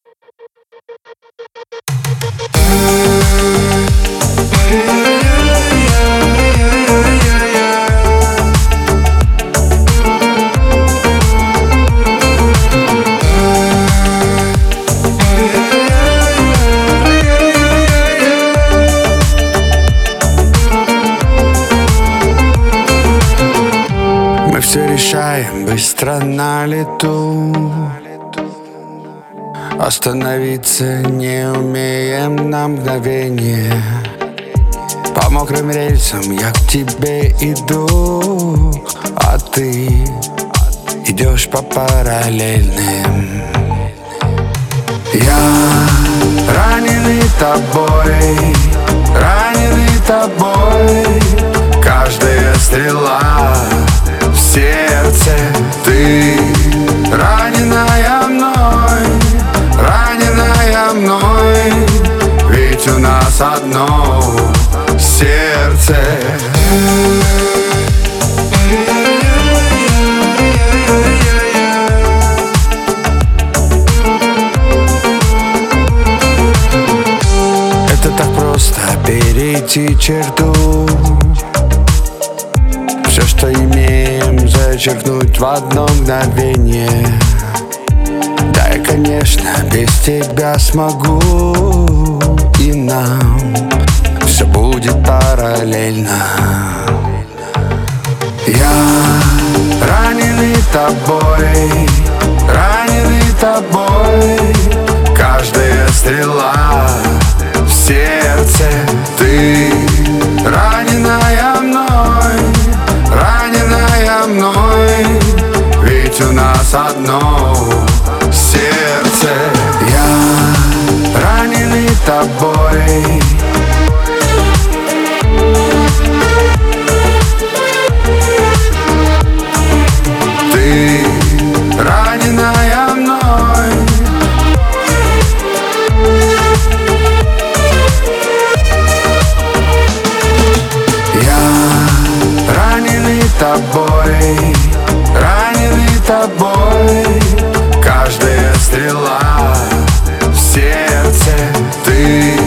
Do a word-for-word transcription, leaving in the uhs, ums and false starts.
Мы все решаем быстро на лету, остановиться не умеем на мгновение. По мокрым рельсам я к тебе иду, а ты идешь по параллельным. Я раненый тобой, раненый тобой. Каждая стрела в сердце, ты раненая мной, раненая мной. Ведь у нас одно сердце. Это так просто перейти черту, все, что имеем, зачеркнуть в одно мгновение. Да, я, конечно, без тебя смогу, и нам все будет параллельно. Я раненый тобой, раненый тобой. Каждая стрела в сердце, ты раненая мной, раненая мной. Ведь у нас одно сердце. Я раненый тобой. Ты раненая мной. Я раненый тобой, раненый тобой. Каждая стрела в сердце, ты